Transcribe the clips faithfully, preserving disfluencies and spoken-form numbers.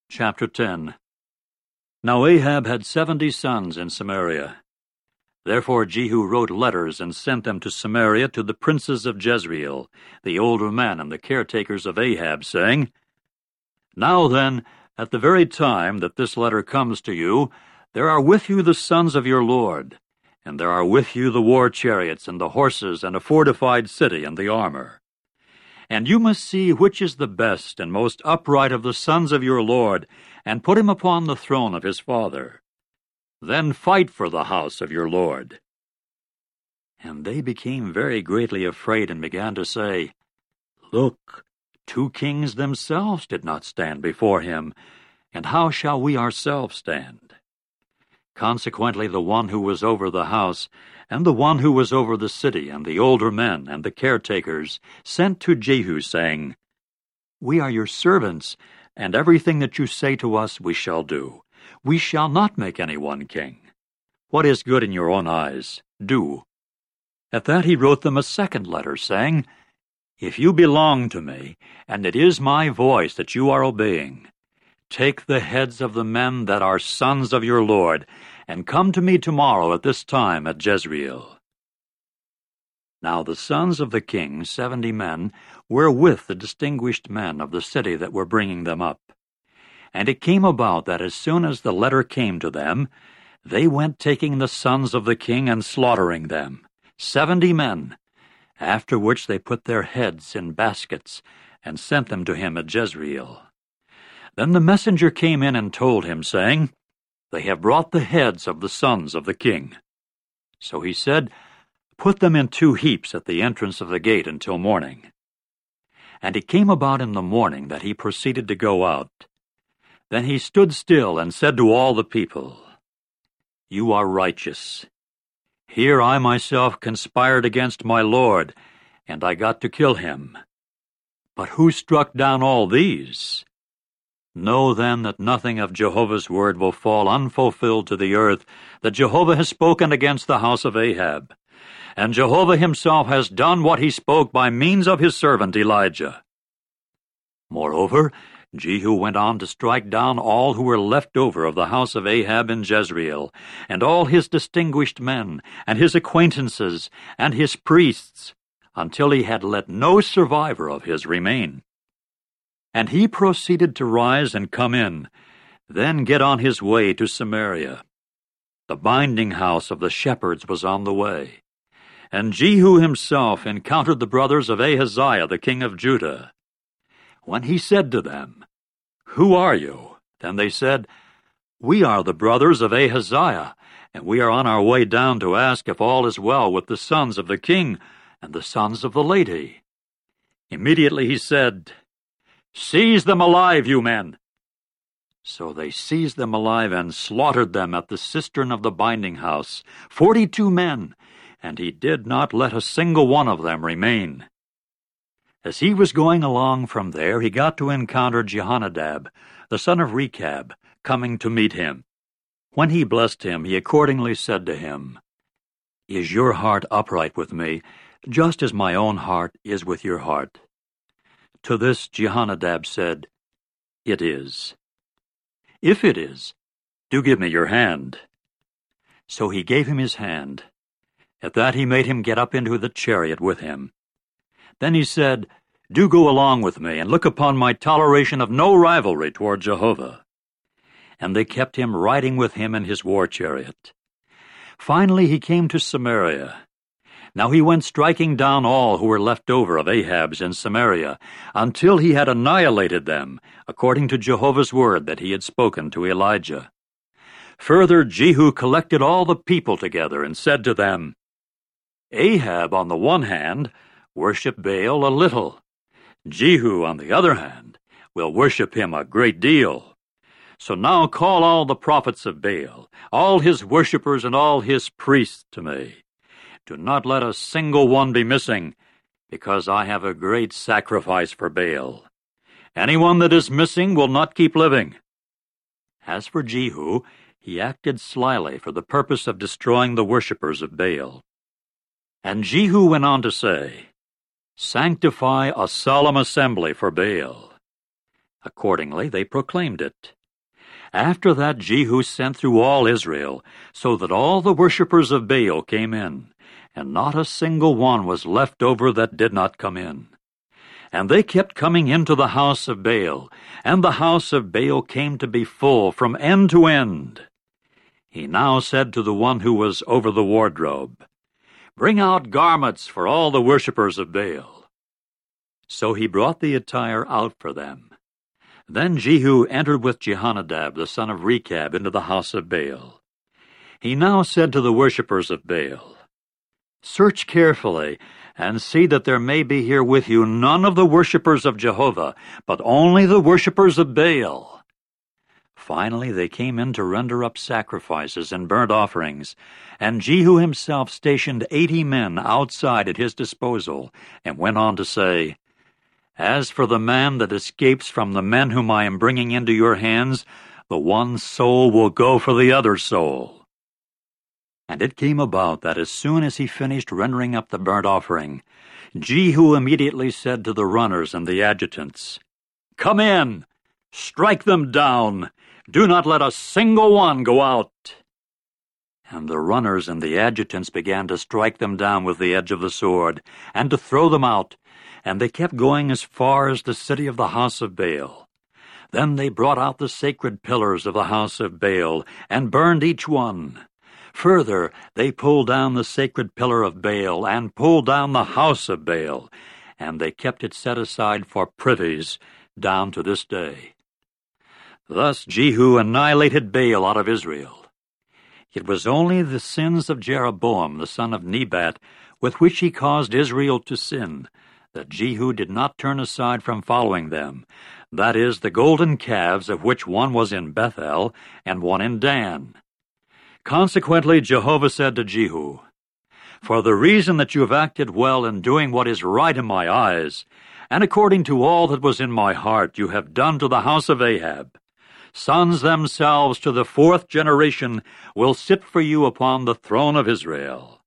Chapter ten. Now Ahab had seventy sons in Samaria. Therefore Jehu wrote letters and sent them to Samaria to the princes of Jezreel, the older men and the caretakers of Ahab, saying, Now then, at the very time that this letter comes to you, there are with you the sons of your Lord, and there are with you the war chariots and the horses and a fortified city and the armor. And you must see which is the best and most upright of the sons of your Lord, and put him upon the throne of his father. Then fight for the house of your Lord. And they became very greatly afraid and began to say, Look, two kings themselves did not stand before him, and how shall we ourselves stand? Consequently the one who was over the house, and the one who was over the city, and the older men, and the caretakers, sent to Jehu, saying, We are your servants, and everything that you say to us we shall do. We shall not make any one king. What is good in your own eyes, do. At that he wrote them a second letter, saying, If you belong to me, and it is my voice that you are obeying, take the heads of the men that are sons of your Lord, and come to me tomorrow at this time at Jezreel. Now the sons of the king, seventy men, were with the distinguished men of the city that were bringing them up. And it came about that as soon as the letter came to them, they went taking the sons of the king and slaughtering them, seventy men, after which they put their heads in baskets and sent them to him at Jezreel. Then the messenger came in and told him, saying, They have brought the heads of the sons of the king. So he said, Put them in two heaps at the entrance of the gate until morning. And it came about in the morning that he proceeded to go out. Then he stood still and said to all the people, You are righteous. Here I myself conspired against my Lord, and I got to kill him. But who struck down all these? Know then that nothing of Jehovah's word will fall unfulfilled to the earth, that Jehovah has spoken against the house of Ahab. And Jehovah himself has done what he spoke by means of his servant Elijah. Moreover, Jehu went on to strike down all who were left over of the house of Ahab in Jezreel, and all his distinguished men, and his acquaintances, and his priests, until he had let no survivor of his remain. And he proceeded to rise and come in, then get on his way to Samaria. The binding house of the shepherds was on the way. And Jehu himself encountered the brothers of Ahaziah the king of Judah. When he said to them, Who are you? Then they said, We are the brothers of Ahaziah, and we are on our way down to ask if all is well with the sons of the king and the sons of the lady. Immediately he said, Seize them alive, you men! So they seized them alive and slaughtered them at the cistern of the binding house, forty-two men, and he did not let a single one of them remain. As he was going along from there, he got to encounter Jehonadab, the son of Rechab, coming to meet him. When he blessed him, he accordingly said to him, Is your heart upright with me, just as my own heart is with your heart? To this Jehonadab said, It is. If it is, do give me your hand. So he gave him his hand. At that he made him get up into the chariot with him. Then he said, Do go along with me, and look upon my toleration of no rivalry toward Jehovah. And they kept him riding with him in his war chariot. Finally he came to Samaria. Now he went striking down all who were left over of Ahab's in Samaria, until he had annihilated them, according to Jehovah's word that he had spoken to Elijah. Further, Jehu collected all the people together and said to them, Ahab, on the one hand, worship Baal a little. Jehu, on the other hand, will worship him a great deal. So now call all the prophets of Baal, all his worshippers and all his priests to me. Do not let a single one be missing, because I have a great sacrifice for Baal. Anyone that is missing will not keep living. As for Jehu, he acted slyly for the purpose of destroying the worshippers of Baal. And Jehu went on to say, Sanctify a solemn assembly for Baal. Accordingly they proclaimed it. After that Jehu sent through all Israel, so that all the worshippers of Baal came in, and not a single one was left over that did not come in. And they kept coming into the house of Baal, and the house of Baal came to be full from end to end. He now said to the one who was over the wardrobe, "Bring out garments for all the worshippers of Baal." So he brought the attire out for them. Then Jehu entered with Jehonadab the son of Rechab into the house of Baal. He now said to the worshippers of Baal, "Search carefully, and see that there may be here with you none of the worshippers of Jehovah, but only the worshippers of Baal." Finally they came in to render up sacrifices and burnt offerings, and Jehu himself stationed eighty men outside at his disposal, and went on to say, "As for the man that escapes from the men whom I am bringing into your hands, the one soul will go for the other soul." And it came about that as soon as he finished rendering up the burnt offering, Jehu immediately said to the runners and the adjutants, "Come in, strike them down, do not let a single one go out." And the runners and the adjutants began to strike them down with the edge of the sword, and to throw them out, and they kept going as far as the city of the house of Baal. Then they brought out the sacred pillars of the house of Baal, and burned each one. Further, they pulled down the sacred pillar of Baal, and pulled down the house of Baal, and they kept it set aside for privies down to this day. Thus Jehu annihilated Baal out of Israel. It was only the sins of Jeroboam the son of Nebat, with which he caused Israel to sin, that Jehu did not turn aside from following them, that is, the golden calves, of which one was in Bethel and one in Dan. Consequently Jehovah said to Jehu, "For the reason that you have acted well in doing what is right in my eyes, and according to all that was in my heart you have done to the house of Ahab, sons themselves to the fourth generation will sit for you upon the throne of Israel."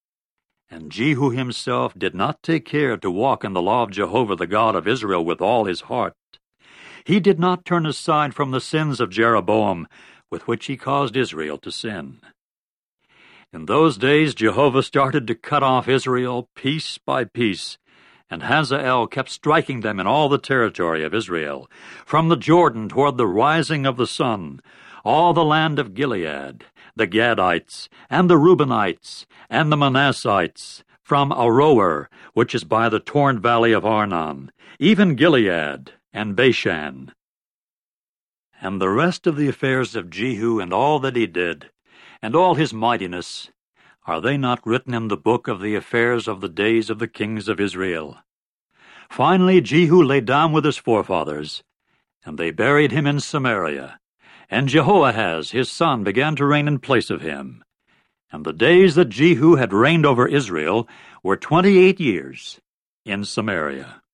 And Jehu himself did not take care to walk in the law of Jehovah the God of Israel with all his heart. He did not turn aside from the sins of Jeroboam, with which he caused Israel to sin. In those days Jehovah started to cut off Israel piece by piece, and Hazael kept striking them in all the territory of Israel, from the Jordan toward the rising of the sun, all the land of Gilead, the Gadites, and the Reubenites, and the Manassites, from Aroer, which is by the torn valley of Arnon, even Gilead and Bashan. And the rest of the affairs of Jehu and all that he did, and all his mightiness, are they not written in the book of the affairs of the days of the kings of Israel? Finally Jehu lay down with his forefathers, and they buried him in Samaria, and Jehoahaz his son began to reign in place of him. And the days that Jehu had reigned over Israel were twenty-eight years in Samaria.